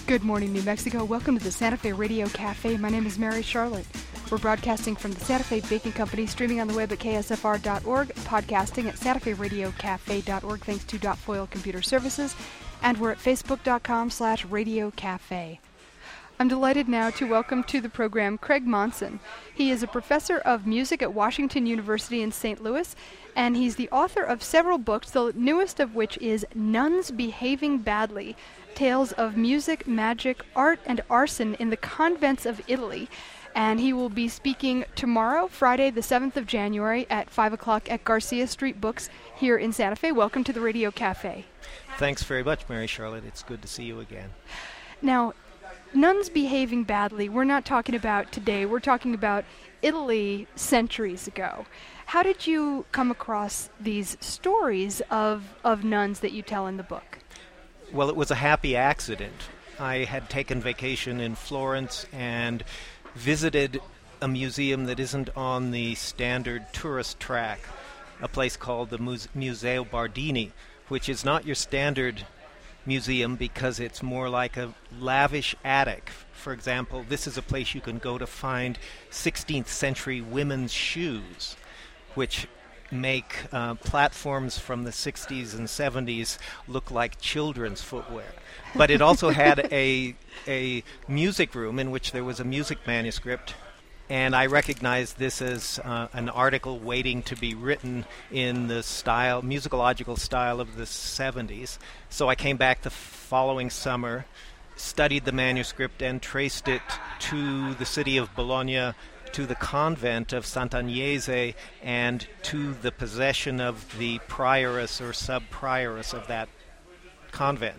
Good morning, New Mexico. Welcome to the Santa Fe Radio Cafe. My name is Mary Charlotte. We're broadcasting from the Santa Fe Baking Company, streaming on the web at ksfr.org, podcasting at santaferadiocafe.org thanks to .foil Computer Services, and we're at facebook.com/Radio Cafe. I'm delighted now to welcome to the program Craig Monson. He is a professor of music at Washington University in St. Louis, and he's the author of several books, the newest of which is Nuns Behaving Badly, Tales of Music, Magic, Art, and Arson in the Convents of Italy. And he will be speaking tomorrow, Friday, the 7th of January at 5 o'clock at Garcia Street Books here in Santa Fe. Welcome to the Radio Cafe. Thanks very much, Mary Charlotte. It's good to see you again. Now, Nuns Behaving Badly, we're not talking about today. We're talking about Italy centuries ago. How did you come across these stories of nuns that you tell in the book? Well, it was a happy accident. I had taken vacation in Florence and visited a museum that isn't on the standard tourist track, a place called the Museo Bardini, which is not your standard museum because it's more like a lavish attic. For example, this is a place you can go to find 16th century women's shoes, which make platforms from the 60s and 70s look like children's footwear. But it also had a music room in which there was a music manuscript, and I recognized this as an article waiting to be written in the style, musicological style of the 70s. So I came back the following summer, studied the manuscript, and traced it to the city of Bologna, to the convent of Sant'Agnese, and to the possession of the prioress or sub-prioress of that convent.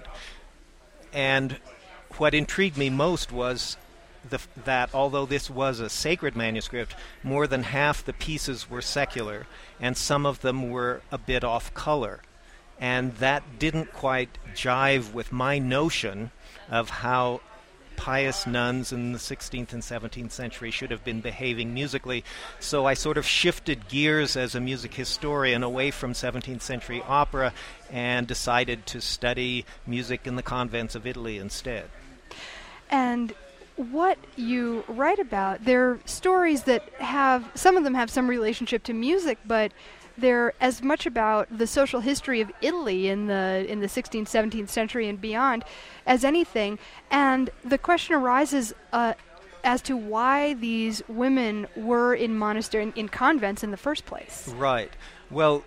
And what intrigued me most was that although this was a sacred manuscript, more than half the pieces were secular, and some of them were a bit off color. And that didn't quite jive with my notion of how pious nuns in the 16th and 17th century should have been behaving musically. So I sort of shifted gears as a music historian away from 17th century opera and decided to study music in the convents of Italy instead. And what you write about, they're stories that some of them have some relationship to music, but they're as much about the social history of Italy in the 16th, 17th century and beyond as anything. And the question arises as to why these women were in monasteries, in convents in the first place. Right. Well,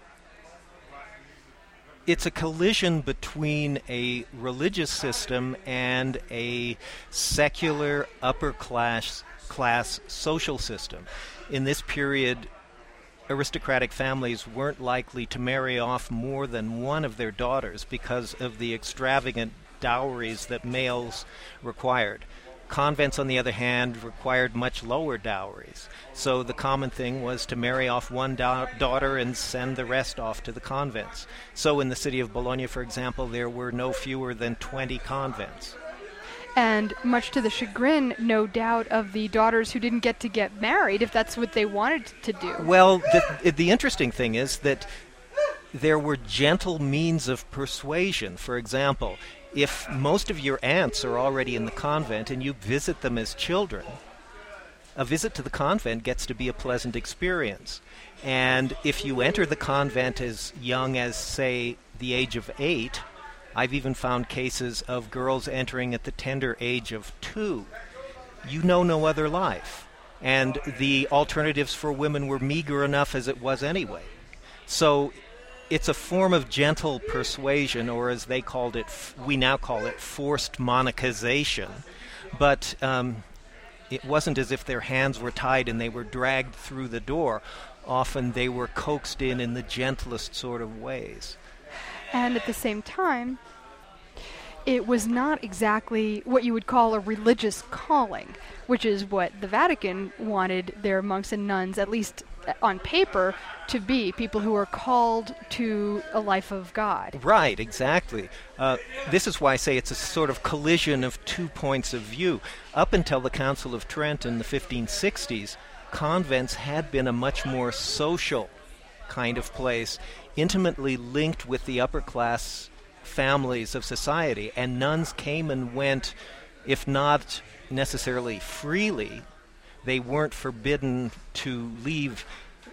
it's a collision between a religious system and a secular upper class social system. In this period, aristocratic families weren't likely to marry off more than one of their daughters because of the extravagant dowries that males required. Convents, on the other hand, required much lower dowries. So the common thing was to marry off one daughter and send the rest off to the convents. So in the city of Bologna, for example, there were no fewer than 20 convents. And much to the chagrin, no doubt, of the daughters who didn't get married, if that's what they wanted to do. Well, the interesting thing is that there were gentle means of persuasion. For example, if most of your aunts are already in the convent and you visit them as children, a visit to the convent gets to be a pleasant experience. And if you enter the convent as young as, say, the age of 8, I've even found cases of girls entering at the tender age of 2. You know no other life. And the alternatives for women were meager enough as it was anyway. So it's a form of gentle persuasion, or as they called it, we now call it forced monachization. But it wasn't as if their hands were tied and they were dragged through the door. Often they were coaxed in the gentlest sort of ways. And at the same time, it was not exactly what you would call a religious calling, which is what the Vatican wanted their monks and nuns, at least on paper, to be, people who are called to a life of God. Right, exactly. This is why I say it's a sort of collision of two points of view. Up until the Council of Trent in the 1560s, convents had been a much more social kind of place, intimately linked with the upper class families of society, and nuns came and went if not necessarily freely, they weren't forbidden to leave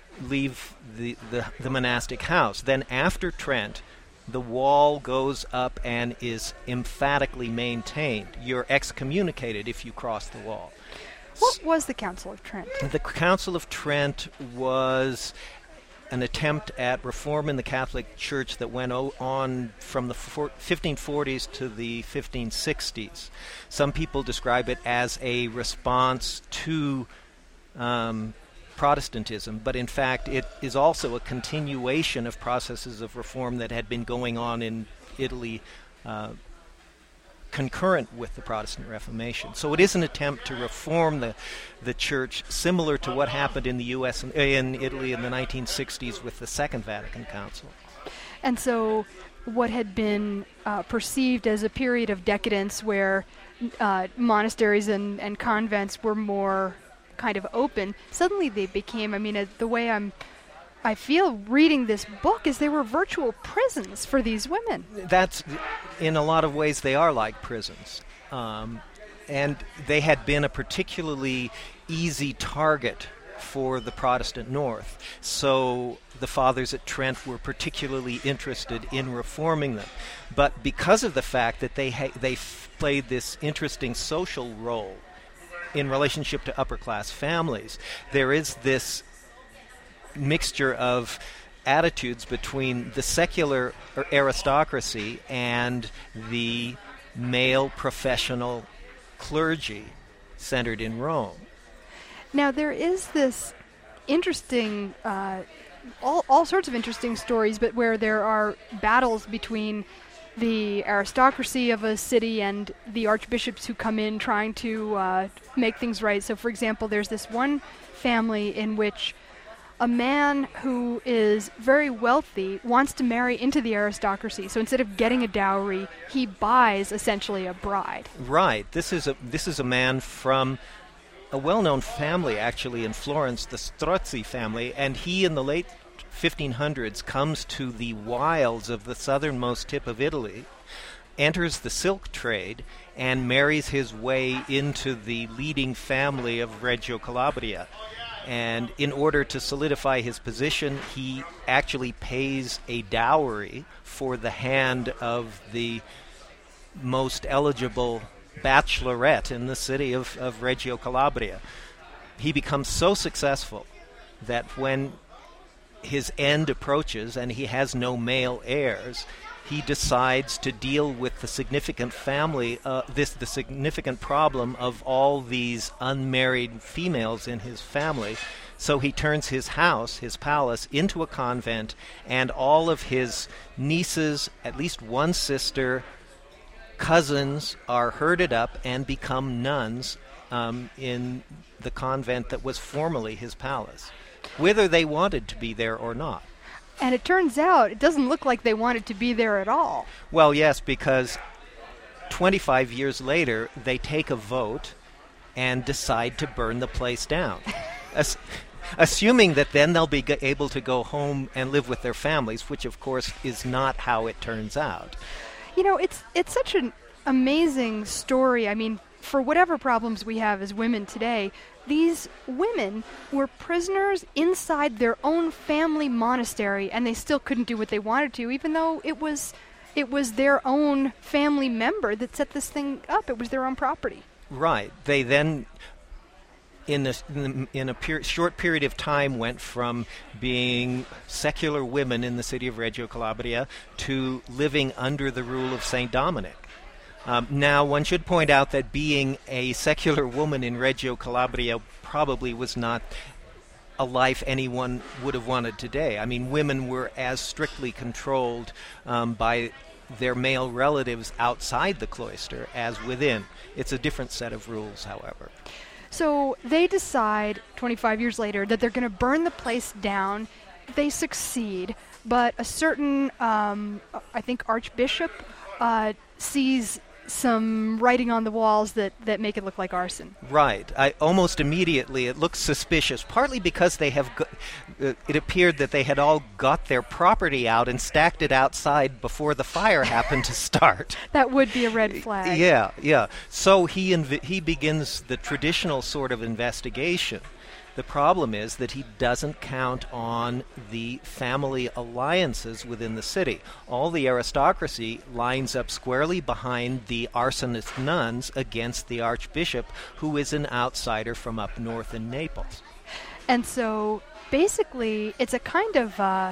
the monastic house. Then after Trent, the wall goes up and is emphatically maintained. You're excommunicated if you cross the wall. What was the Council of Trent? The Council of Trent was an attempt at reform in the Catholic Church that went on from the 1540s to the 1560s. Some people describe it as a response to Protestantism, but in fact it is also a continuation of processes of reform that had been going on in Italy concurrent with the Protestant Reformation. So it is an attempt to reform the church, similar to what happened in the U.S. and in Italy in the 1960s with the Second Vatican Council. And so what had been perceived as a period of decadence where monasteries and convents were more kind of open, suddenly they became, the way I feel reading this book is they were virtual prisons for these women. That's, in a lot of ways, they are like prisons. And they had been a particularly easy target for the Protestant North. So the fathers at Trent were particularly interested in reforming them. But because of the fact that they played this interesting social role in relationship to upper-class families, there is this mixture of attitudes between the secular aristocracy and the male professional clergy centered in Rome. Now, there is this interesting, all sorts of interesting stories, but where there are battles between the aristocracy of a city and the archbishops who come in trying to make things right. So, for example, there's this one family in which a man who is very wealthy wants to marry into the aristocracy. So instead of getting a dowry, he buys essentially a bride. Right. This is a man from a well-known family, actually, in Florence, the Strozzi family, and he, in the late 1500s, comes to the wilds of the southernmost tip of Italy, enters the silk trade, and marries his way into the leading family of Reggio Calabria. And in order to solidify his position, he actually pays a dowry for the hand of the most eligible bachelorette in the city of Reggio Calabria. He becomes so successful that when his end approaches and he has no male heirs, he decides to deal with the significant the significant problem of all these unmarried females in his family. So he turns his house, his palace, into a convent, and all of his nieces, at least one sister, cousins, are herded up and become nuns in the convent that was formerly his palace, whether they wanted to be there or not. And it turns out it doesn't look like they wanted to be there at all. Well, yes, because 25 years later, they take a vote and decide to burn the place down, assuming that then they'll be able to go home and live with their families, which, of course, is not how it turns out. You know, it's such an amazing story. I mean, for whatever problems we have as women today, these women were prisoners inside their own family monastery, and they still couldn't do what they wanted to, even though it was their own family member that set this thing up. It was their own property. Right. They then, in a short period of time, went from being secular women in the city of Reggio Calabria to living under the rule of St. Dominic. Now, one should point out that being a secular woman in Reggio Calabria probably was not a life anyone would have wanted today. I mean, women were as strictly controlled by their male relatives outside the cloister as within. It's a different set of rules, however. So they decide 25 years later that they're going to burn the place down. They succeed, but a certain, I think, archbishop sees some writing on the walls that make it look like arson. Right. Almost immediately it looks suspicious, partly because they have it appeared that they had all got their property out and stacked it outside before the fire happened to start. That would be a red flag. Yeah. So he begins the traditional sort of investigation. The problem is that he doesn't count on the family alliances within the city. All the aristocracy lines up squarely behind the arsonist nuns against the archbishop, who is an outsider from up north in Naples. And so basically it's a kind of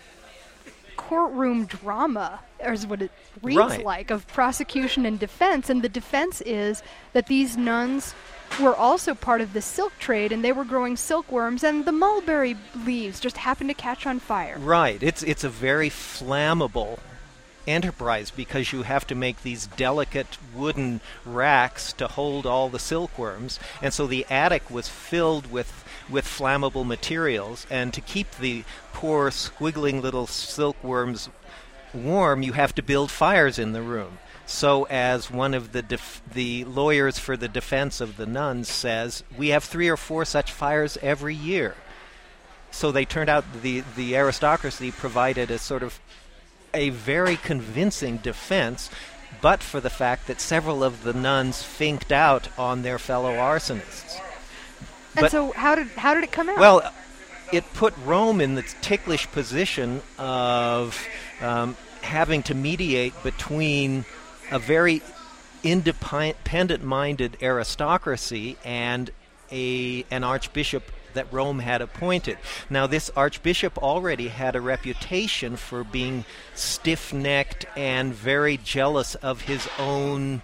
courtroom drama, or is what it reads like, of prosecution and defense. And the defense is that these nuns were also part of the silk trade, and they were growing silkworms, and the mulberry leaves just happened to catch on fire. Right. It's a very flammable enterprise because you have to make these delicate wooden racks to hold all the silkworms, and so the attic was filled with flammable materials, and to keep the poor squiggling little silkworms warm, you have to build fires in the room. So as one of the lawyers for the defense of the nuns says, we have 3 or 4 such fires every year. So they turned out the aristocracy provided a sort of a very convincing defense, but for the fact that several of the nuns finked out on their fellow arsonists. And so how did it come out? Well, it put Rome in the ticklish position of having to mediate between a very independent-minded aristocracy and an archbishop that Rome had appointed. Now, this archbishop already had a reputation for being stiff-necked and very jealous of his own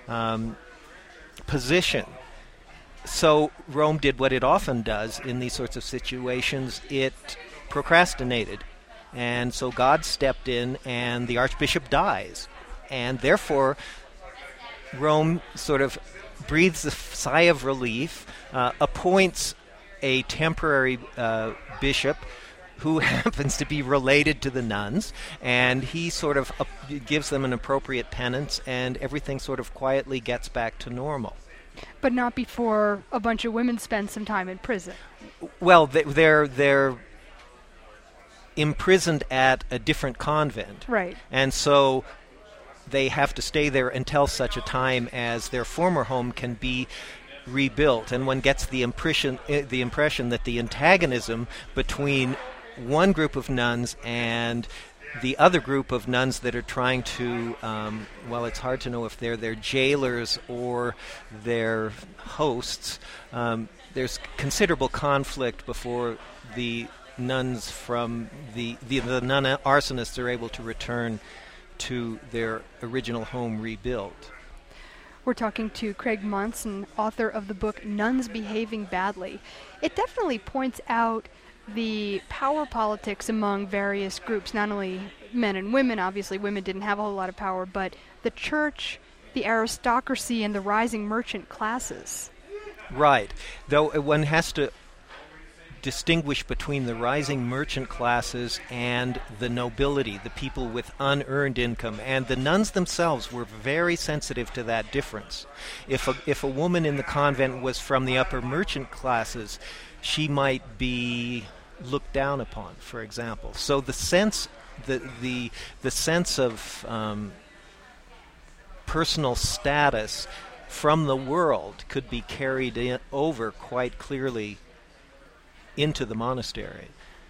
position. So Rome did what it often does in these sorts of situations. It procrastinated. And so God stepped in, and the archbishop dies. And therefore, Rome sort of breathes a sigh of relief, appoints a temporary bishop who happens to be related to the nuns, and he sort of gives them an appropriate penance, and everything sort of quietly gets back to normal. But not before a bunch of women spend some time in prison. Well, they're imprisoned at a different convent. Right. And so they have to stay there until such a time as their former home can be rebuilt. And one gets the impression that the antagonism between one group of nuns and the other group of nuns that are trying to, well, it's hard to know if they're their jailers or their hosts. There's considerable conflict before the nuns from the nun arsonists are able to return to their original home rebuilt. We're talking to Craig Monson, author of the book Nuns Behaving Badly. It definitely points out the power politics among various groups, not only men and women. Obviously, women didn't have a whole lot of power, but the church, the aristocracy, and the rising merchant classes. Right. Though one has to distinguish between the rising merchant classes and the nobility, the people with unearned income, and the nuns themselves were very sensitive to that difference. If a woman in the convent was from the upper merchant classes, she might be looked down upon, for example. So the sense the sense of personal status from the world could be carried over quite clearly into the monastery.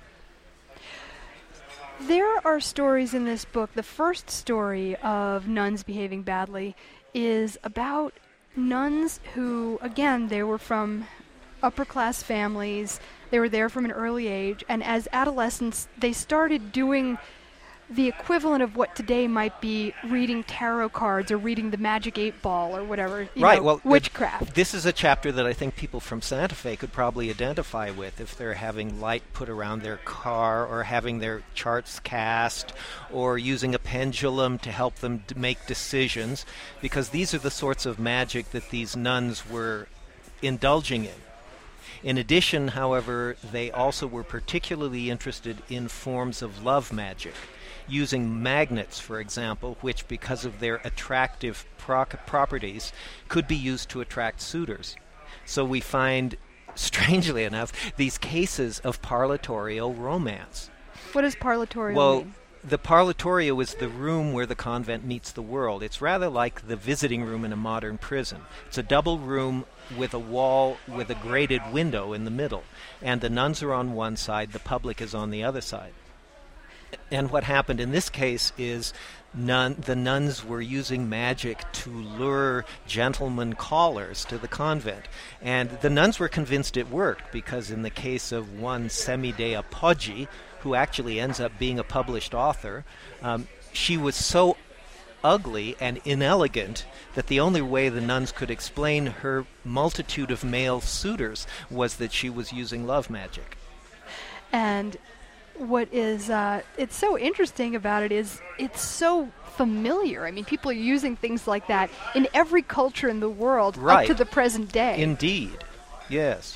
There are stories in this book. The first story of nuns behaving badly is about nuns who, again, they were from upper-class families. They were there from an early age, and as adolescents, they started doing the equivalent of what today might be reading tarot cards or reading the Magic 8 Ball or whatever, witchcraft. This is a chapter that I think people from Santa Fe could probably identify with if they're having light put around their car or having their charts cast or using a pendulum to help them make decisions, because these are the sorts of magic that these nuns were indulging in. In addition, however, they also were particularly interested in forms of love magic, using magnets, for example, which, because of their attractive properties, could be used to attract suitors. So we find, strangely enough, these cases of parlatorio romance. What does parlatorio mean? The parlatorio is the room where the convent meets the world. It's rather like the visiting room in a modern prison. It's a double room with a wall with a grated window in the middle, and the nuns are on one side, the public is on the other side. And what happened in this case is the nuns were using magic to lure gentlemen callers to the convent. And the nuns were convinced it worked, because in the case of one Semidea Poggi, who actually ends up being a published author, she was so ugly and inelegant that the only way the nuns could explain her multitude of male suitors was that she was using love magic. And what is it's so interesting about it is it's so familiar. I mean, people are using things like that in every culture in the world up to the present day. Indeed, yes.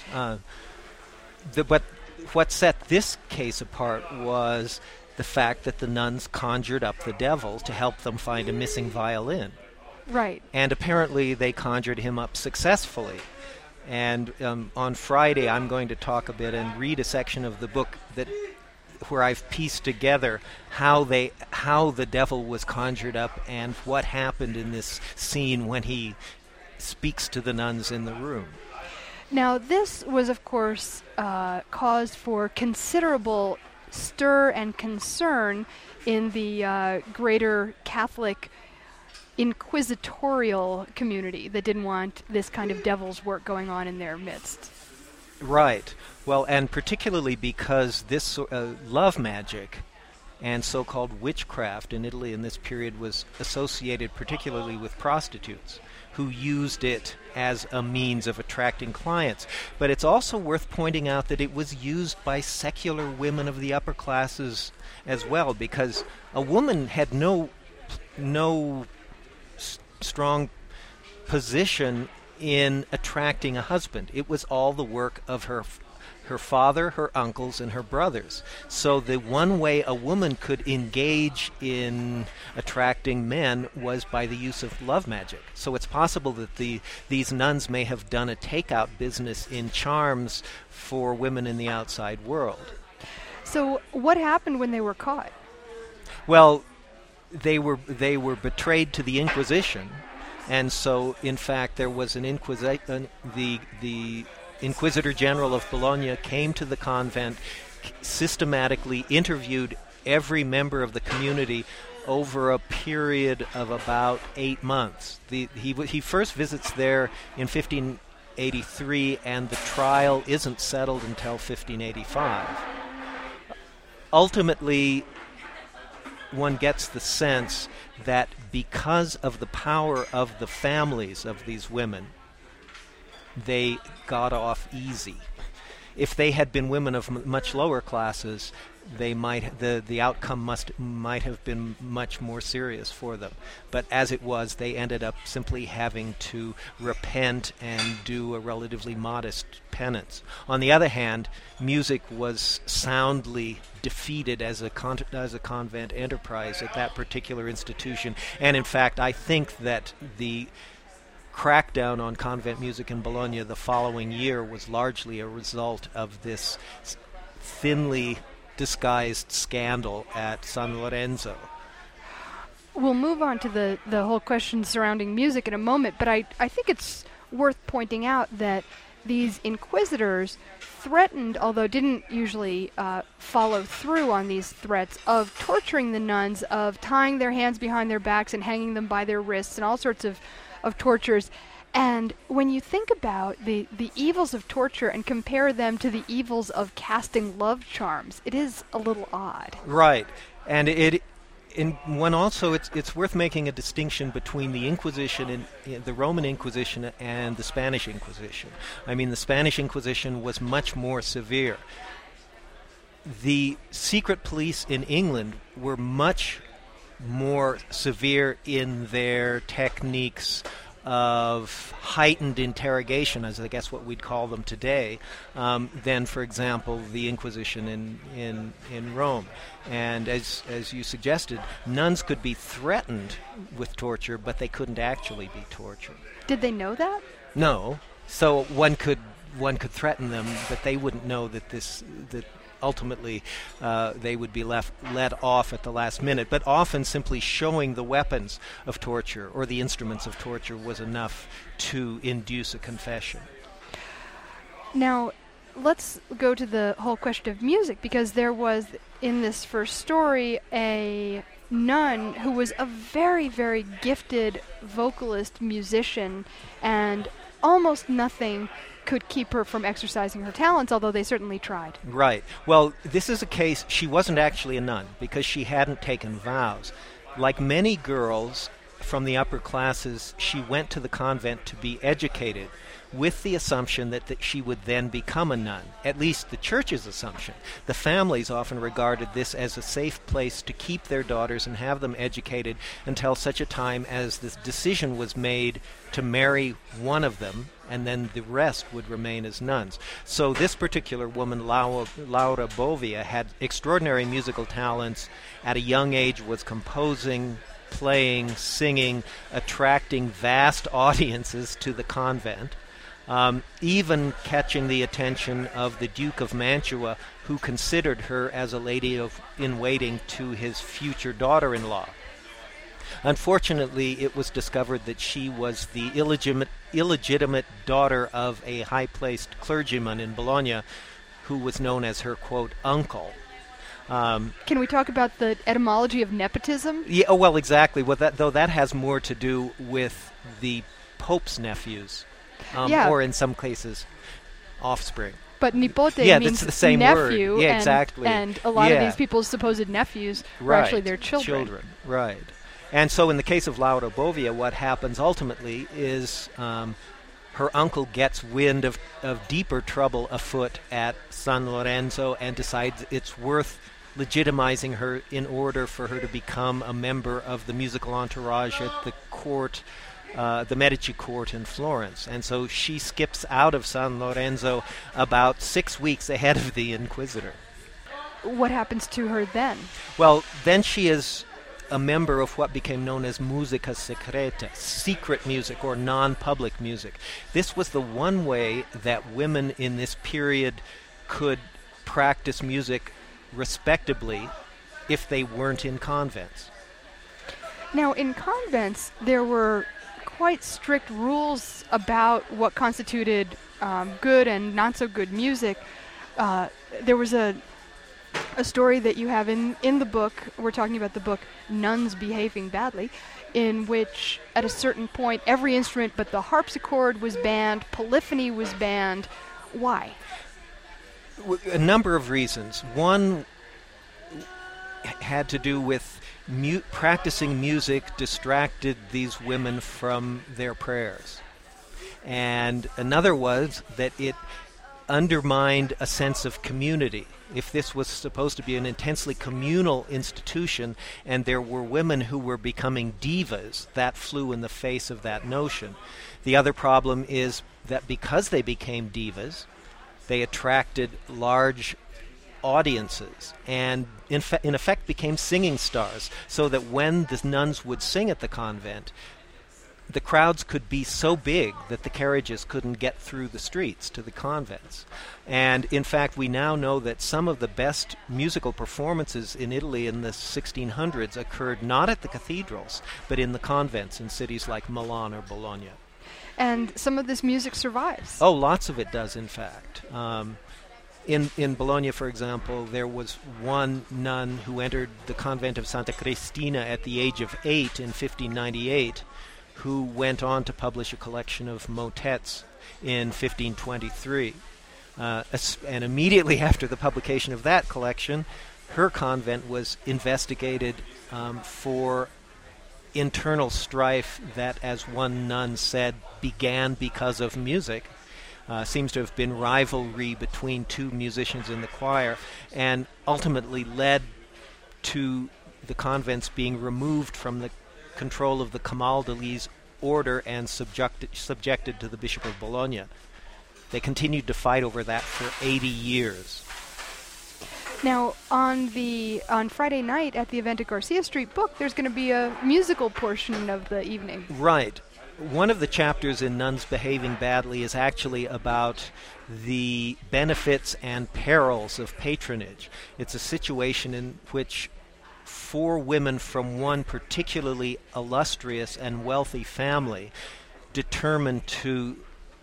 But what set this case apart was the fact that the nuns conjured up the devil to help them find a missing violin. Right. And apparently they conjured him up successfully. And on Friday I'm going to talk a bit and read a section of the book where I've pieced together how the devil was conjured up and what happened in this scene when he speaks to the nuns in the room. Now, this was, of course, cause for considerable stir and concern in the greater Catholic inquisitorial community that didn't want this kind of devil's work going on in their midst. Right. Well, and particularly because this love magic and so-called witchcraft in Italy in this period was associated particularly with prostitutes who used it as a means of attracting clients. But it's also worth pointing out that it was used by secular women of the upper classes as well, because a woman had no strong position in attracting a husband. It was all the work of her father, her uncles, and her brothers. So the one way a woman could engage in attracting men was by the use of love magic. So it's possible that these nuns may have done a takeout business in charms for women in the outside world. So what happened when they were caught? Well, they were betrayed to the Inquisition, and so in fact there was an the Inquisitor General of Bologna came to the convent, systematically interviewed every member of the community over a period of about 8 months. He first visits there in 1583, and the trial isn't settled until 1585. Ultimately, one gets the sense that because of the power of the families of these women, they got off easy. If they had been women of much lower classes, the outcome might have been much more serious for them. But as it was, they ended up simply having to repent and do a relatively modest penance. On the other hand, music was soundly defeated as a convent enterprise at that particular institution. And in fact, I think that the crackdown on convent music in Bologna the following year was largely a result of this thinly disguised scandal at San Lorenzo. We'll move on to the whole question surrounding music in a moment, but I think it's worth pointing out that these inquisitors threatened, although didn't usually follow through on these threats, of torturing the nuns, of tying their hands behind their backs and hanging them by their wrists, and all sorts of tortures. And when you think about the evils of torture and compare them to the evils of casting love charms, it is a little odd. Right. And it's worth making a distinction between the Inquisition and the Roman Inquisition and the Spanish Inquisition. I mean, the Spanish Inquisition was much more severe. The secret police in England were much more severe in their techniques of heightened interrogation, as I guess what we'd call them today, than, for example, the Inquisition in Rome. And as you suggested, nuns could be threatened with torture, but they couldn't actually be tortured. Did they know that? No. So one could threaten them, but they wouldn't know that ultimately they would be let off at the last minute. But often simply showing the weapons of torture or the instruments of torture was enough to induce a confession. Now, let's go to the whole question of music, because there was, in this first story, a nun who was a very, very gifted vocalist, musician, and almost nothing could keep her from exercising her talents, although they certainly tried. Right. Well, this is a case, she wasn't actually a nun because she hadn't taken vows. Like many girls from the upper classes, she went to the convent to be educated with the assumption that she would then become a nun, at least the church's assumption. The families often regarded this as a safe place to keep their daughters and have them educated until such a time as this decision was made to marry one of them, and then the rest would remain as nuns. So this particular woman, Laura Bovia, had extraordinary musical talents. At a young age was composing, playing, singing, attracting vast audiences to the convent. Even catching the attention of the Duke of Mantua, who considered her as a lady in waiting to his future daughter-in-law. Unfortunately, it was discovered that she was the illegitimate daughter of a high-placed clergyman in Bologna, who was known as her, quote, uncle. Can we talk about the etymology of nepotism? Yeah, well, exactly. Well, that has more to do with the Pope's nephews. Or in some cases, offspring. But nipote means that's the same nephew. Word. Yeah, and, exactly. And a lot of these people's supposed nephews were actually their children. Right. And so in the case of Laura Bovia, what happens ultimately is her uncle gets wind of deeper trouble afoot at San Lorenzo and decides it's worth legitimizing her in order for her to become a member of the musical entourage at the court, the Medici court in Florence. And so she skips out of San Lorenzo about 6 weeks ahead of the Inquisitor. What happens to her then? Well, then she is a member of what became known as musica secreta, secret music or non-public music. This was the one way that women in this period could practice music respectably if they weren't in convents. Now, in convents, there were quite strict rules about what constituted good and not so good music. There was a story that you have in the book, we're talking about the book Nuns Behaving Badly, in which at a certain point every instrument but the harpsichord was banned, polyphony was banned. Why? A number of reasons. One had to do with practicing music distracted these women from their prayers. And another was that it undermined a sense of community. If this was supposed to be an intensely communal institution and there were women who were becoming divas, that flew in the face of that notion. The other problem is that because they became divas, they attracted large audiences and in effect became singing stars, so that when the nuns would sing at the convent, the crowds could be so big that the carriages couldn't get through the streets to the convents. And in fact, we now know that some of the best musical performances in Italy in the 1600s occurred not at the cathedrals, but in the convents in cities like Milan or Bologna. And some of this music survives. Oh, lots of it does, in fact. In Bologna, for example, there was one nun who entered the convent of Santa Cristina at the age of 8 in 1598, who went on to publish a collection of motets in 1523. And immediately after the publication of that collection, her convent was investigated for internal strife that, as one nun said, began because of music. Seems to have been rivalry between two musicians in the choir, and ultimately led to the convents being removed from the control of the Camaldolese order and subjected to the Bishop of Bologna. They continued to fight over that for 80 years. Now, on Friday night at the event at Garcia Street Book, there's going to be a musical portion of the evening. Right. One of the chapters in Nuns Behaving Badly is actually about the benefits and perils of patronage. It's a situation in which 4 women from one particularly illustrious and wealthy family determined to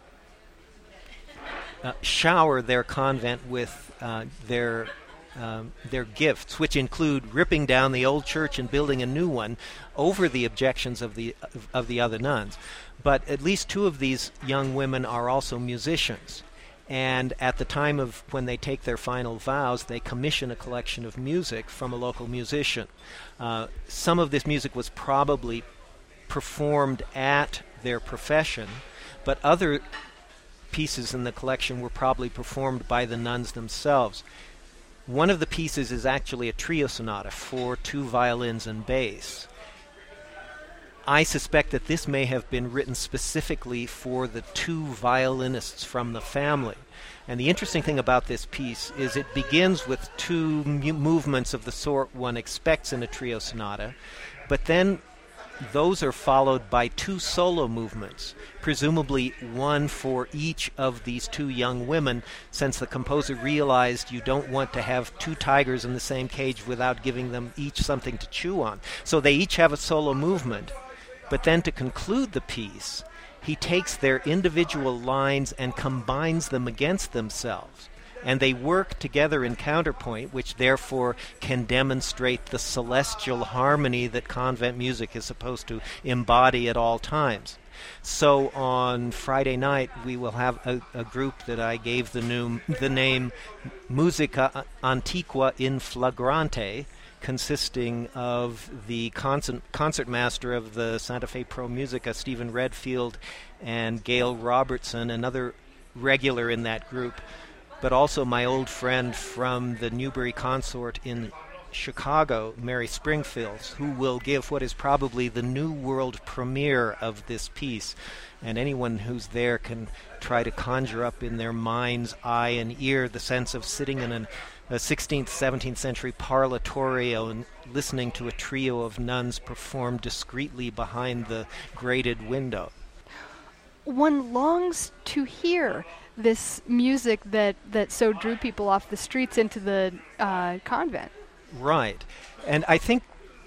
shower their convent with their gifts, which include ripping down the old church and building a new one over the objections of the other nuns. But at least 2 of these young women are also musicians. And at the time of when they take their final vows, they commission a collection of music from a local musician. Some of this music was probably performed at their profession, but other pieces in the collection were probably performed by the nuns themselves. One of the pieces is actually a trio sonata for 2 violins and bass. I suspect that this may have been written specifically for the 2 violinists from the family. And the interesting thing about this piece is it begins with 2 movements of the sort one expects in a trio sonata, but then those are followed by 2 solo movements, presumably one for each of these 2 young women, since the composer realized you don't want to have 2 tigers in the same cage without giving them each something to chew on. So they each have a solo movement. But then to conclude the piece, he takes their individual lines and combines them against themselves. And they work together in counterpoint, which therefore can demonstrate the celestial harmony that convent music is supposed to embody at all times. So on Friday night, we will have a group that I gave the name Musica Antiqua in Flagrante, consisting of the concertmaster of the Santa Fe Pro Musica, Stephen Redfield, and Gail Robertson, another regular in that group, but also my old friend from the Newbury Consort in Chicago, Mary Springfield, who will give what is probably the new world premiere of this piece. And anyone who's there can try to conjure up in their mind's eye and ear the sense of sitting in a 16th, 17th century parlatorio and listening to a trio of nuns perform discreetly behind the grated window. One longs to hear this music that so drew people off the streets into the convent. Right. And I think,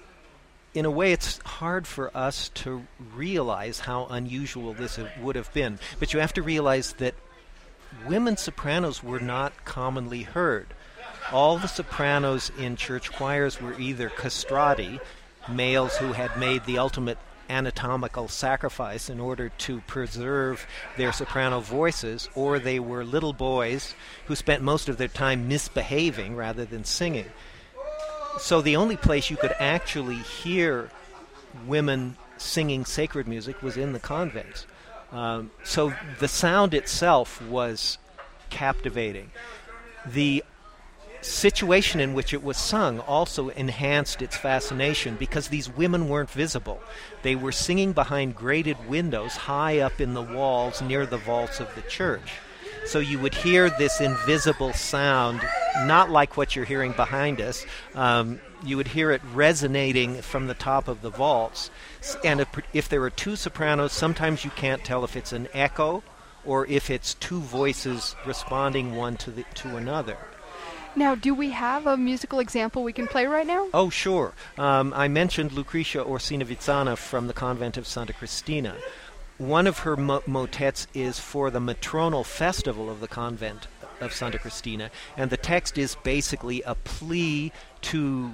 in a way, it's hard for us to realize how unusual this would have been. But you have to realize that women sopranos were not commonly heard. All the sopranos in church choirs were either castrati, males who had made the ultimate anatomical sacrifice in order to preserve their soprano voices, or they were little boys who spent most of their time misbehaving rather than singing. So the only place you could actually hear women singing sacred music was in the convents. So the sound itself was captivating. The situation in which it was sung also enhanced its fascination because these women weren't visible. They were singing behind grated windows high up in the walls near the vaults of the church. So you would hear this invisible sound, not like what you're hearing behind us. You would hear it resonating from the top of the vaults. And if there are 2 sopranos, sometimes you can't tell if it's an echo or if it's 2 voices responding one to another. Now, do we have a musical example we can play right now? Oh, sure. I mentioned Lucretia Orsina-Vitsana from the convent of Santa Cristina. One of her motets is for the matronal festival of the convent of Santa Cristina, and the text is basically a plea to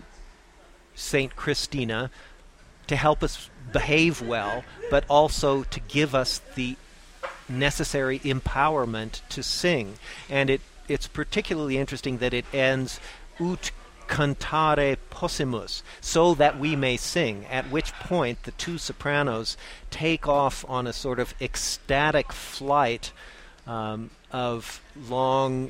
Saint Christina to help us behave well, but also to give us the necessary empowerment to sing. And it's particularly interesting that it ends ut cantare possimus, so that we may sing, at which point the 2 sopranos take off on a sort of ecstatic flight of long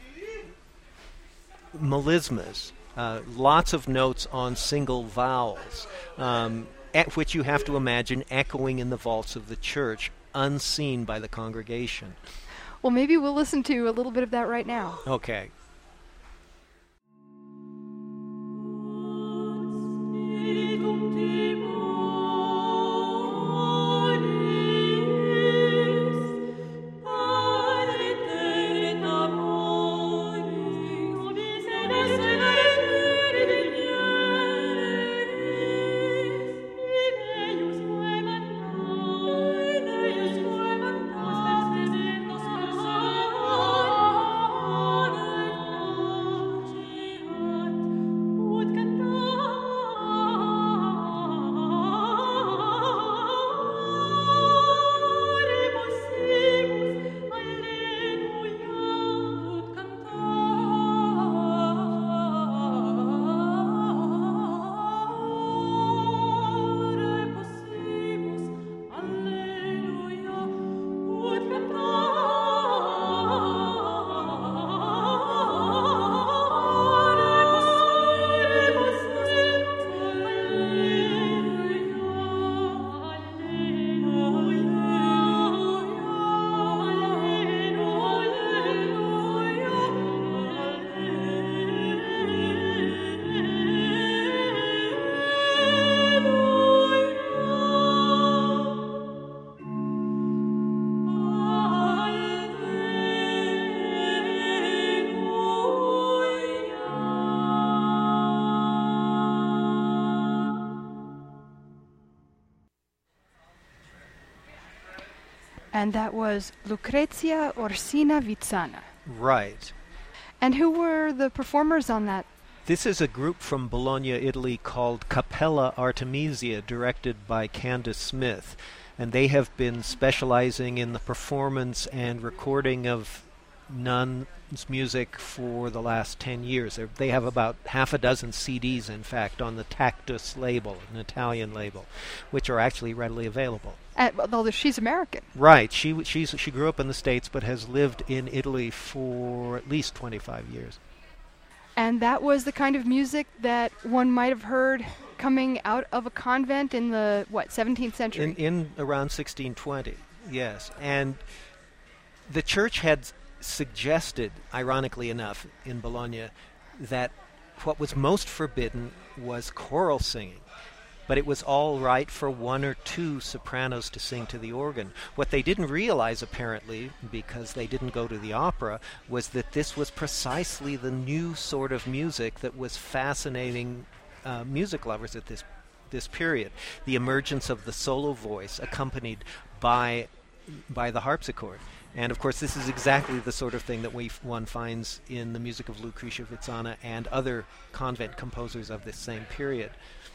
melismas, lots of notes on single vowels. which you have to imagine echoing in the vaults of the church, unseen by the congregation. Well, maybe we'll listen to a little bit of that right now. Okay. And that was Lucrezia Orsina Vitsana. Right. And who were the performers on that? This is a group from Bologna, Italy called Cappella Artemisia, directed by Candace Smith. And they have been specializing in the performance and recording of nuns' music for the last 10 years. They have about half a dozen CDs, in fact, on the Tactus label, an Italian label, which are actually readily available. Although she's American. Right. She grew up in the States but has lived in Italy for at least 25 years. And that was the kind of music that one might have heard coming out of a convent in the, 17th century? In around 1620, yes. And the church had suggested, ironically enough, in Bologna, that what was most forbidden was choral singing. But it was all right for one or two sopranos to sing to the organ. What they didn't realize, apparently, because they didn't go to the opera, was that this was precisely the new sort of music that was fascinating music lovers at this period. The emergence of the solo voice accompanied by the harpsichord. And, of course, this is exactly the sort of thing that one finds in the music of Lucrezia Vitsana and other convent composers of this same period.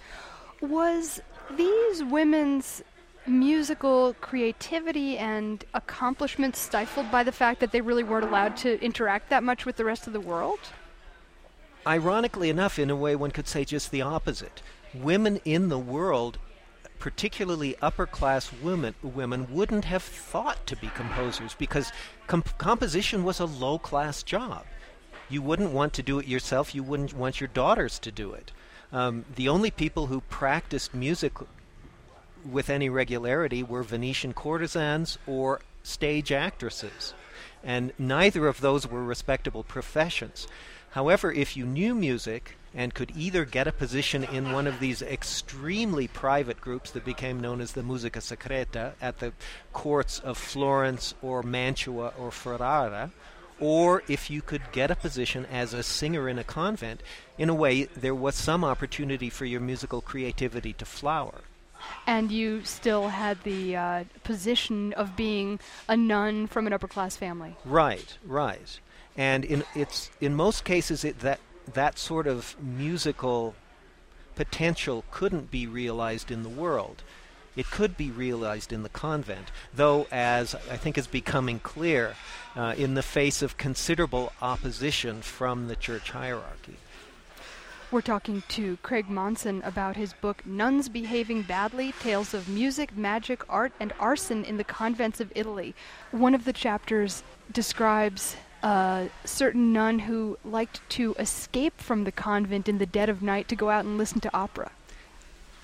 Was these women's musical creativity and accomplishments stifled by the fact that they really weren't allowed to interact that much with the rest of the world? Ironically enough, in a way, one could say just the opposite. Women in the world, particularly upper-class women, wouldn't have thought to be composers because composition was a low-class job. You wouldn't want to do it yourself. You wouldn't want your daughters to do it. The only people who practiced music with any regularity were Venetian courtesans or stage actresses, and neither of those were respectable professions. However, if you knew music and could either get a position in one of these extremely private groups that became known as the Musica Secreta at the courts of Florence or Mantua or Ferrara, or if you could get a position as a singer in a convent, in a way there was some opportunity for your musical creativity to flower. And you still had the position of being a nun from an upper-class family. Right. And in most cases that sort of musical potential couldn't be realized in the world. It could be realized in the convent, though, as I think is becoming clear, in the face of considerable opposition from the church hierarchy. We're talking to Craig Monson about his book, Nuns Behaving Badly, Tales of Music, Magic, Art, and Arson in the Convents of Italy. One of the chapters describes a certain nun who liked to escape from the convent in the dead of night to go out and listen to opera.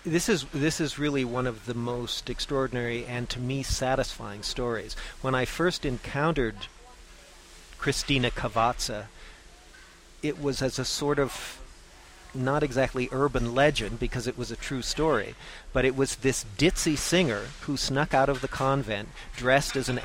This is really one of the most extraordinary and to me satisfying stories. When I first encountered Christina Cavazza, it was as a sort of not exactly urban legend because it was a true story, but it was this ditzy singer who snuck out of the convent dressed as an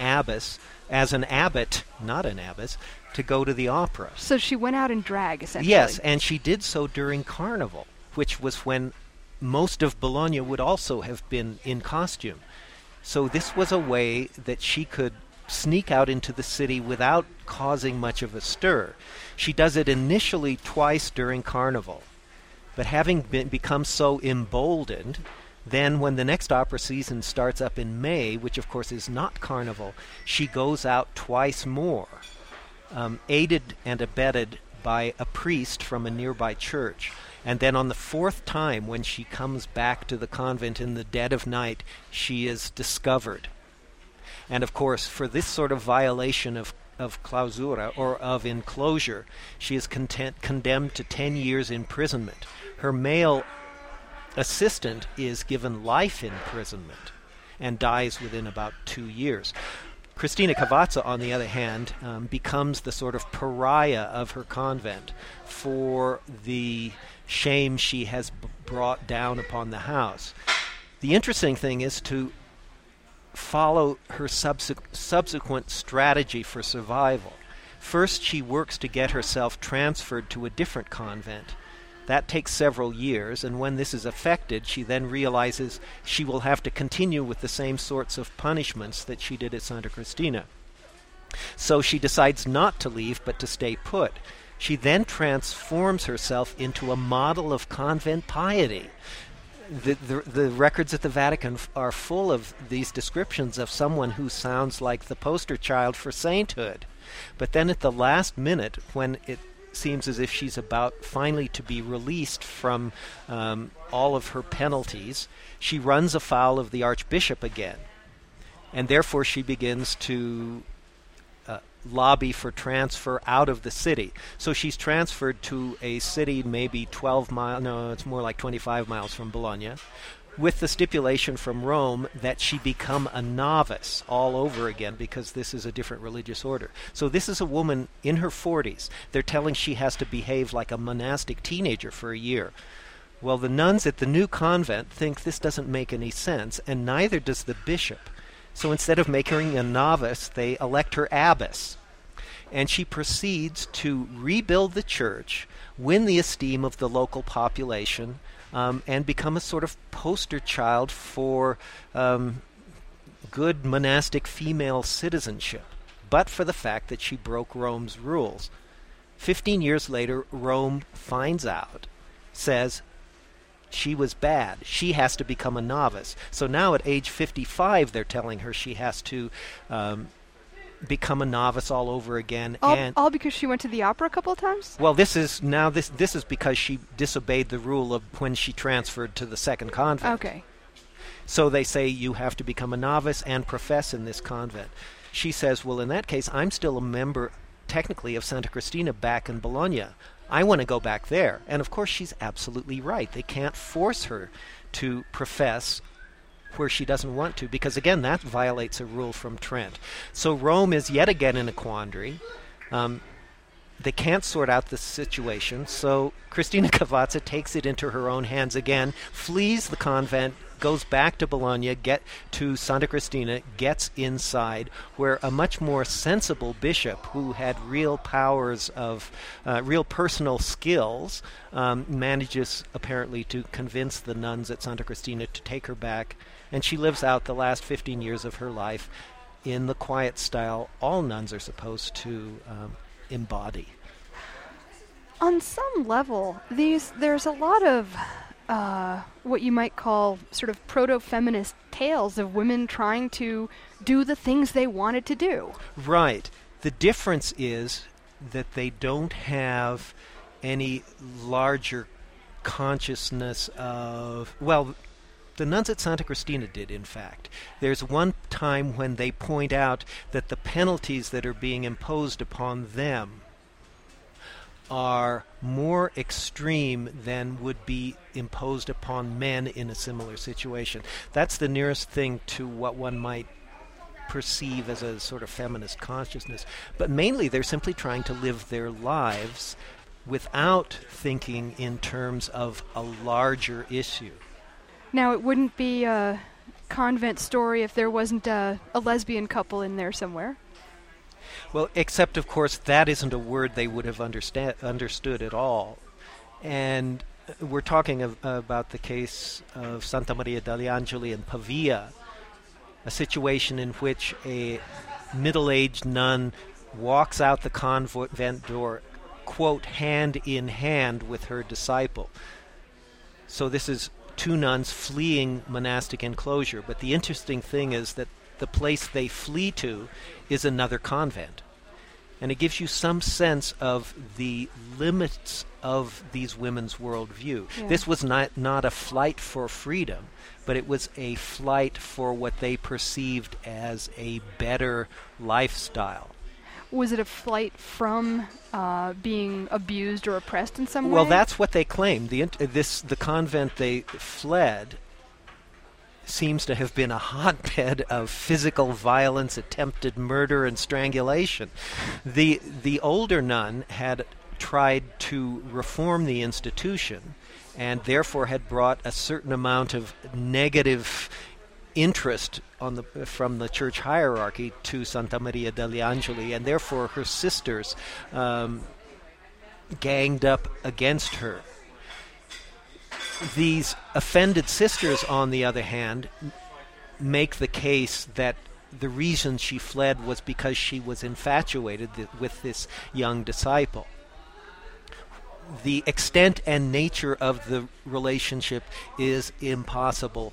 abbot, not an abbess, to go to the opera. So she went out in drag, essentially. Yes, and she did so during Carnival, which was when most of Bologna would also have been in costume. So this was a way that she could sneak out into the city without causing much of a stir. She does it initially twice during Carnival, but having become so emboldened, then when the next opera season starts up in May, which of course is not Carnival, she goes out twice more, aided and abetted by a priest from a nearby church. And then on the fourth time, when she comes back to the convent in the dead of night, she is discovered. And of course, for this sort of violation of clausura, or of enclosure, she is condemned to 10 years imprisonment. Her male assistant is given life imprisonment and dies within about 2 years. Christina Cavazza, on the other hand, becomes the sort of pariah of her convent for the shame she has brought down upon the house. The interesting thing is to follow her subsequent strategy for survival. First, she works to get herself transferred to a different convent. That takes several years, and when this is effected, she then realizes she will have to continue with the same sorts of punishments that she did at Santa Cristina. So she decides not to leave, but to stay put. She then transforms herself into a model of convent piety. The records at the Vatican are full of these descriptions of someone who sounds like the poster child for sainthood. But then at the last minute, when it seems as if she's about finally to be released from all of her penalties, she runs afoul of the Archbishop again. And therefore she begins to lobby for transfer out of the city. So she's transferred to a city maybe 12 miles, no, it's more like 25 miles from Bologna, with the stipulation from Rome that she become a novice all over again because this is a different religious order. So this is a woman in her 40s. They're telling she has to behave like a monastic teenager for a year. Well, the nuns at the new convent think this doesn't make any sense, and neither does the bishop. So instead of making her a novice, they elect her abbess. And she proceeds to rebuild the church, win the esteem of the local population, and become a sort of poster child for good monastic female citizenship, but for the fact that she broke Rome's rules. 15 years later, Rome finds out, says she was bad. She has to become a novice. So now at age 55, they're telling her she has to become a novice all over again. All because she went to the opera a couple of times? Well, this is because she disobeyed the rule of when she transferred to the second convent. Okay. So they say you have to become a novice and profess in this convent. She says, well, in that case, I'm still a member, technically, of Santa Cristina back in Bologna. I want to go back there. And of course, she's absolutely right. They can't force her to profess where she doesn't want to, because again, that violates a rule from Trent. So Rome is yet again in a quandary. They can't sort out the situation, so Christina Cavazza takes it into her own hands again, flees the convent, goes back to Bologna, get to Santa Cristina, gets inside, where a much more sensible bishop who had real powers of, real personal skills, manages apparently to convince the nuns at Santa Cristina to take her back, and she lives out the last 15 years of her life in the quiet style all nuns are supposed to embody. On some level, there's a lot of what you might call sort of proto-feminist tales of women trying to do the things they wanted to do. Right. The difference is that they don't have any larger consciousness of, well, the nuns at Santa Cristina did, in fact. There's one time when they point out that the penalties that are being imposed upon them are more extreme than would be imposed upon men in a similar situation. That's the nearest thing to what one might perceive as a sort of feminist consciousness. But mainly they're simply trying to live their lives without thinking in terms of a larger issue. Now, it wouldn't be a convent story if there wasn't a lesbian couple in there somewhere. Well, except, of course, that isn't a word they would have understood at all. And we're talking about the case of Santa Maria degli Angeli in Pavia, a situation in which a middle-aged nun walks out the convent door, quote, hand in hand with her disciple. So this is two nuns fleeing monastic enclosure. But the interesting thing is that the place they flee to is another convent. And it gives you some sense of the limits of these women's worldview. Yeah. This was not a flight for freedom, but it was a flight for what they perceived as a better lifestyle. Was it a flight from being abused or oppressed in some way? Well, that's what they claim. The convent they fled seems to have been a hotbed of physical violence, attempted murder, and strangulation. The older nun had tried to reform the institution and therefore had brought a certain amount of negative interest from the church hierarchy to Santa Maria degli Angeli, and therefore her sisters ganged up against her. These offended sisters, on the other hand, make the case that the reason she fled was because she was infatuated with this young disciple. The extent and nature of the relationship is impossible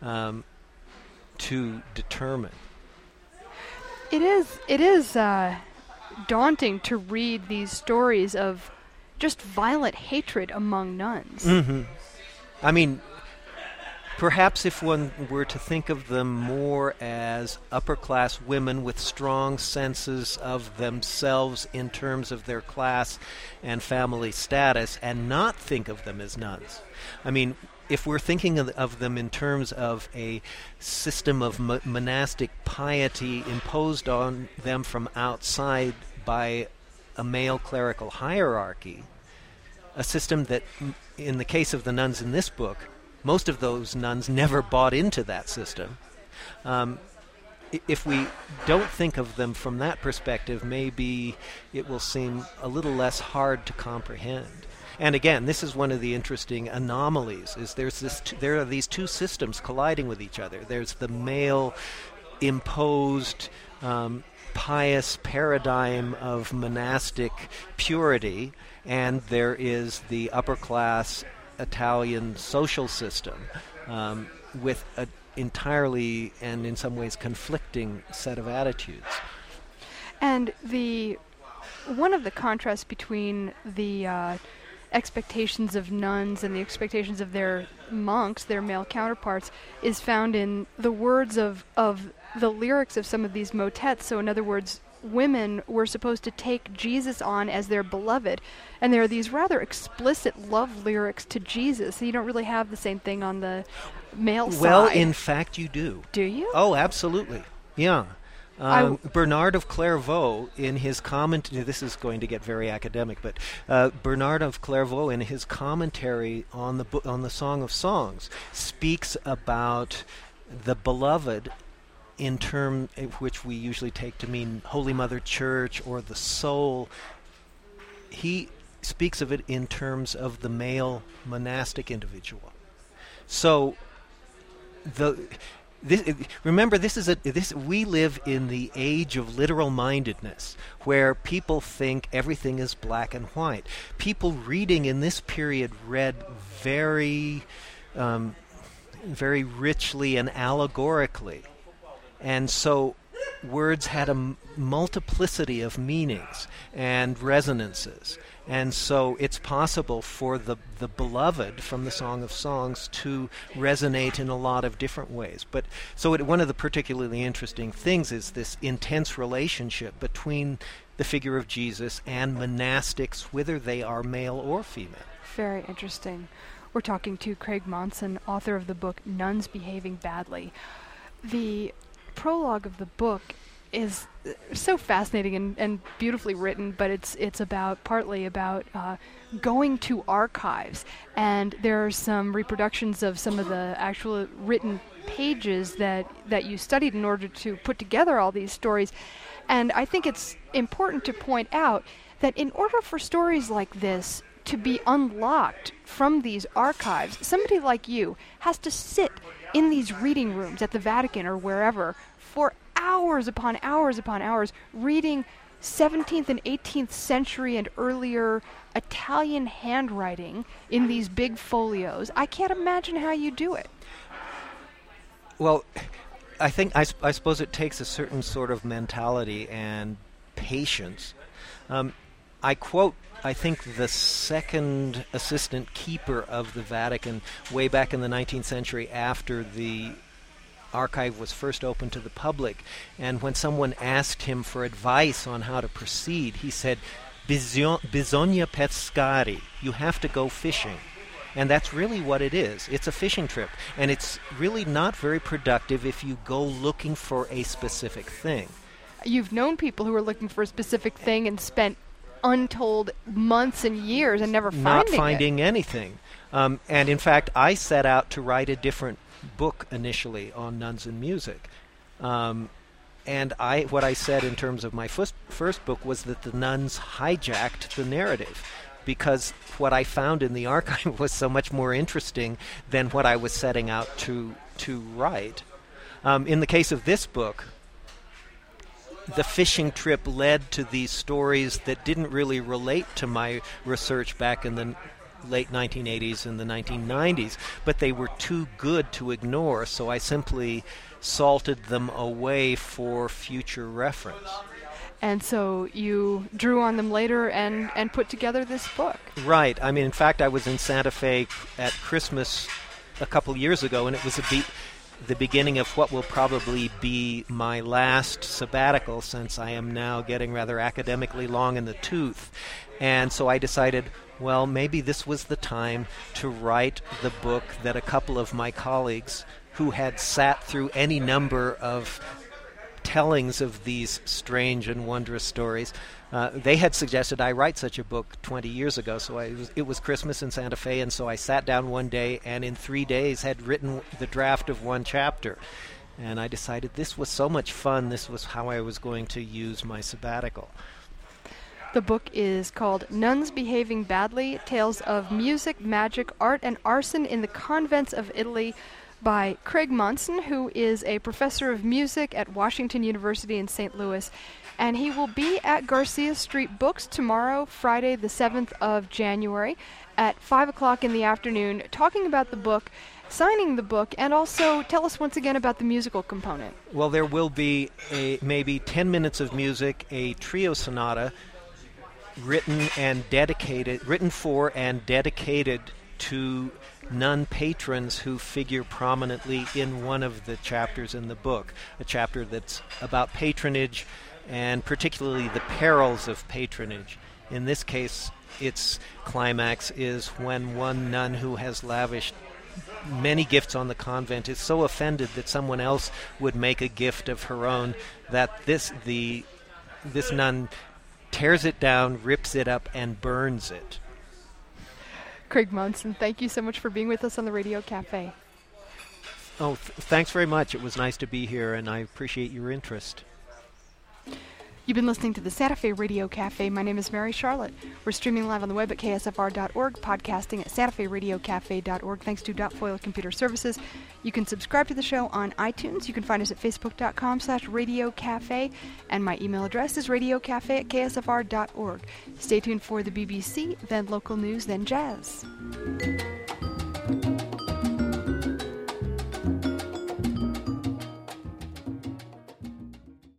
to determine. It is daunting to read these stories of just violent hatred among nuns. Mm-hmm. I mean, perhaps if one were to think of them more as upper-class women with strong senses of themselves in terms of their class and family status, and not think of them as nuns. I mean, if we're thinking of them in terms of a system of monastic piety imposed on them from outside by a male clerical hierarchy, a system that, in the case of the nuns in this book, most of those nuns never bought into that system. If we don't think of them from that perspective, maybe it will seem a little less hard to comprehend. And again, this is one of the interesting anomalies, is there are these two systems colliding with each other. There's the male imposed pious paradigm of monastic purity, and there is the upper-class Italian social system with an entirely and in some ways conflicting set of attitudes. And one of the contrasts between the expectations of nuns and the expectations of their monks, their male counterparts, is found in the words of the lyrics of some of these motets. So in other words, women were supposed to take Jesus on as their beloved, and there are these rather explicit love lyrics to Jesus. So you don't really have the same thing on the male side. Well, in fact, you do. Do you? Oh, absolutely. Yeah. Bernard of Clairvaux, in his commentary, this is going to get very academic, but Bernard of Clairvaux, in his commentary on the Song of Songs, speaks about the beloved in term which we usually take to mean Holy Mother Church or the soul. He speaks of it in terms of the male monastic individual. So remember, we live in the age of literal mindedness, where people think everything is black and white. People reading in this period read very richly and allegorically. And so words had a multiplicity of meanings and resonances. And so it's possible for the beloved from the Song of Songs to resonate in a lot of different ways. But so one of the particularly interesting things is this intense relationship between the figure of Jesus and monastics, whether they are male or female. Very interesting. We're talking to Craig Monson, author of the book Nuns Behaving Badly. The prologue of the book is so fascinating and beautifully written, but it's partly about going to archives, and there are some reproductions of some of the actual written pages that you studied in order to put together all these stories. And I think it's important to point out that in order for stories like this to be unlocked from these archives, somebody like you has to sit in these reading rooms at the Vatican or wherever for hours upon hours upon hours, reading 17th and 18th century and earlier Italian handwriting in these big folios. I can't imagine how you do it. Well, I suppose it takes a certain sort of mentality and patience. I quote, I think, the second assistant keeper of the Vatican way back in the 19th century after the archive was first opened to the public. And when someone asked him for advice on how to proceed, he said, "Bisogna pescare." You have to go fishing. And that's really what it is. It's a fishing trip. And it's really not very productive if you go looking for a specific thing. You've known people who were looking for a specific thing and spent untold months and years and never finding anything. And in fact, I set out to write a different book initially on nuns and music. And what I said in terms of my first book was that the nuns hijacked the narrative, because what I found in the archive was so much more interesting than what I was setting out to write. In the case of this book, the fishing trip led to these stories that didn't really relate to my research back in the late 1980s and the 1990s, but they were too good to ignore, so I simply salted them away for future reference. And so you drew on them later and put together this book. Right. I mean, in fact, I was in Santa Fe at Christmas a couple years ago, and it was the beginning of what will probably be my last sabbatical, since I am now getting rather academically long in the tooth. And so I decided, well, maybe this was the time to write the book that a couple of my colleagues who had sat through any number of tellings of these strange and wondrous stories, they had suggested I write such a book 20 years ago. So it was Christmas in Santa Fe, and so I sat down one day and in 3 days had written the draft of one chapter. And I decided this was so much fun, this was how I was going to use my sabbatical. The book is called Nuns Behaving Badly, Tales of Music, Magic, Art, and Arson in the Convents of Italy, by Craig Monson, who is a professor of music at Washington University in St. Louis. And he will be at Garcia Street Books tomorrow, Friday the 7th of January, at 5 o'clock in the afternoon, talking about the book, signing the book, and also tell us once again about the musical component. Well, there will be maybe 10 minutes of music, a trio sonata written for and dedicated to nun patrons who figure prominently in one of the chapters in the book, a chapter that's about patronage and particularly the perils of patronage. In this case, its climax is when one nun who has lavished many gifts on the convent is so offended that someone else would make a gift of her own that this nun tears it down, rips it up, and burns it. Craig Monson, thank you so much for being with us on the Radio Cafe. Oh, thanks very much. It was nice to be here, and I appreciate your interest. You've been listening to the Santa Fe Radio Cafe. My name is Mary Charlotte. We're streaming live on the web at ksfr.org, podcasting at santaferadiocafe.org. Thanks to Dotfoil Computer Services. You can subscribe to the show on iTunes. You can find us at facebook.com/Radio Cafe. And my email address is radiocafe@ksfr.org. Stay tuned for the BBC, then local news, then jazz.